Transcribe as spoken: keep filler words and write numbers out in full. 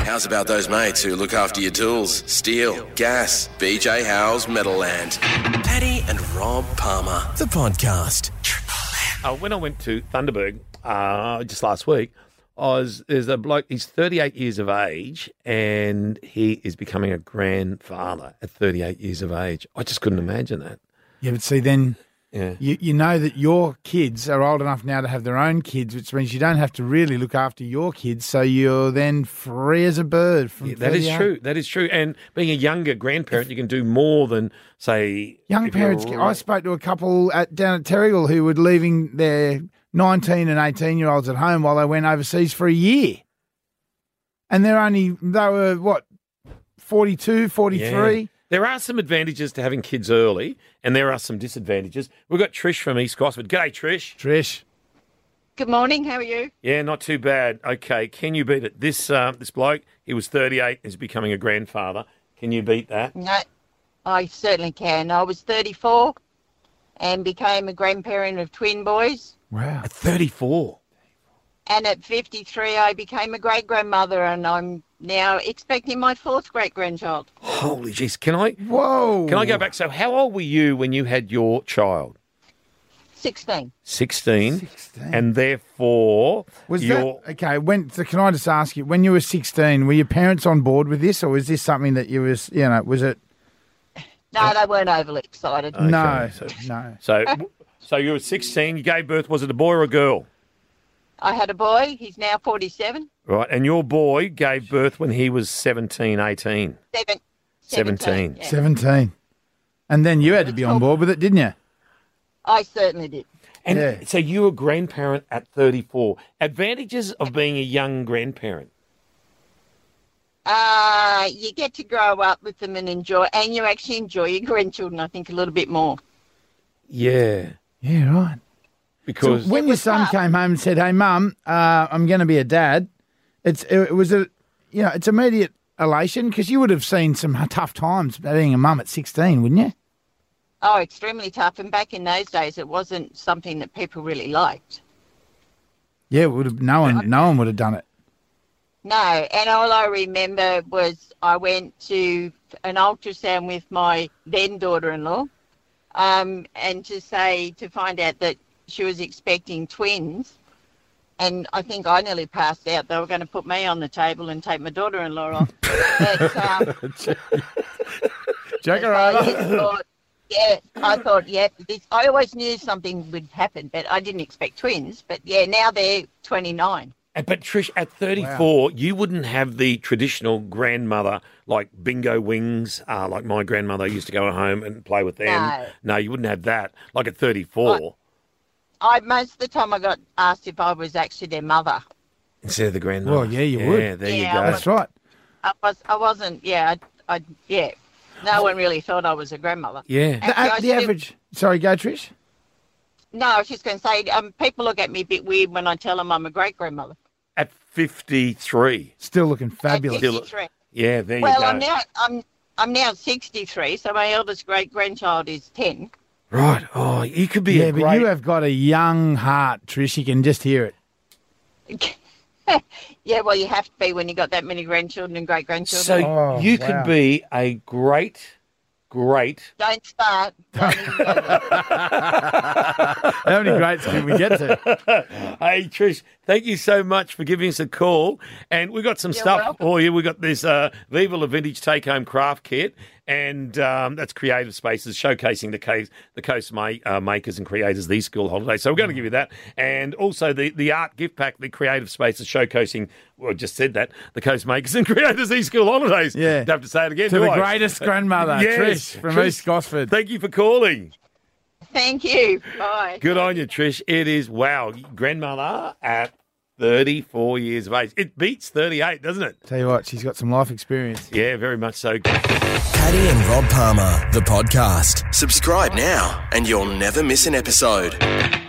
How's about those mates who look after your tools? Steel, gas, B J Howell's Meadowland. Paddy and Rob Palmer, the podcast. Uh, when I went to Thunderberg uh, just last week, I was, there's a bloke, he's thirty-eight years of age, and he is becoming a grandfather at thirty-eight years of age. I just couldn't imagine that. Yeah, but see, then Yeah. you, you know that your kids are old enough now to have their own kids, which means you don't have to really look after your kids, so you're then free as a bird from Yeah, that is thirty-eight. true. That is true. And being a younger grandparent, you can do more than, say... Young if you're parents, right- I spoke to a couple at, down at Terrigal who were leaving their nineteen and eighteen-year-olds at home while they went overseas for a year. And they're only, they were, what, forty-two, forty-three? Yeah. There are some advantages to having kids early, and there are some disadvantages. We've got Trish from East Gosford. G'day, Trish. Trish. Good morning, how are you? Yeah, not too bad. Okay, can you beat it? This uh, this bloke, he was thirty-eight, is becoming a grandfather. Can you beat that? No, I certainly can. I was thirty-four and became a grandparent of twin boys. Wow. At thirty-four. And at fifty-three, I became a great-grandmother, and I'm now expecting my fourth great-grandchild. Holy jeez. Can I Whoa. can I go back? So how old were you when you had your child? sixteen. sixteen. sixteen. And therefore, Was your... that, okay, when, so can I just ask you, when you were sixteen, were your parents on board with this, or was this something that you was, you know, was it? No, they weren't overly excited. No, so- no. So, so you were sixteen, you gave birth, was it a boy or a girl? I had a boy. He's now forty-seven. Right, and your boy gave birth when he was seventeen, eighteen. Seven, Seventeen. yeah. seventeen. And then you had to be on board with it, didn't you? I certainly did. And Yeah. so you were a grandparent at thirty-four. Advantages of being a young grandparent. Uh, you get to grow up with them and enjoy, and you actually enjoy your grandchildren, I think, a little bit more. Yeah. Yeah, right. Because So when your son came home and said, "Hey, Mum, uh, I'm going to be a dad," it's it was a you know it's immediate elation because you would have seen some tough times being a mum at sixteen, wouldn't you? Oh, extremely tough. And back in those days, it wasn't something that people really liked. Yeah, it would have. No one, no one would have done it. No, and all I remember was I went to an ultrasound with my then daughter-in-law, um, and to say to find out that she was expecting twins, and I think I nearly passed out. They were going to put me on the table and take my daughter-in-law off. But, um, Jack her I over. thought, yeah, I thought, yeah, this, I always knew something would happen, but I didn't expect twins. But yeah, now they're twenty-nine. And- But Trish, at thirty-four, you wouldn't have the traditional grandmother like bingo wings, uh, like my grandmother used to go home and play with them. No. No, you wouldn't have that. Like at thirty-four, I most of the time I got asked if I was actually their mother. instead of the grandmother. Well, yeah, you would. Yeah, there Yeah, you I go. That's right. I was, I wasn't, yeah, I, I yeah. No one really thought I was a grandmother. Yeah. The, Actually, I the still- average. Sorry, go Trish. No, I was just going to say, um, people look at me a bit weird when I tell them I'm a great grandmother. At fifty-three. Still looking fabulous. Still- fifty-three. Yeah, there Well, you go. I'm now, I'm, I'm now sixty-three, so my eldest great grandchild is ten. Right. Oh, you could be Yeah, a but great... you have got a young heart, Trish. You can just hear it. Yeah, well, you have to be when you got that many grandchildren and great grandchildren. So Oh, you wow. could be a great, great... Don't start. Don't even go there. How many greats can we get to? Hey, Trish, thank you so much for giving us a call. And we've got some You're stuff welcome. for you. We've got this uh, Viva La Vintage Take-Home Craft Kit, and um, that's Creative Spaces, showcasing the, case, the coast ma- uh, makers and creators these school holidays. So we're going to give you that. And also the, the art gift pack, the Creative Spaces, showcasing, well, I just said that, the coast makers and creators these school holidays. Yeah. Don't have to say it again, To do the I? greatest grandmother, Yes. Trish, from Trish, East Gosford. Thank you for calling. Thank you. Bye. Good on you, Trish. It is, wow, grandmother at thirty-four years of age. It beats thirty-eight, doesn't it? Tell you what, she's got some life experience. Yeah, very much so. Paddy and Rob Palmer, the podcast. Subscribe now and you'll never miss an episode.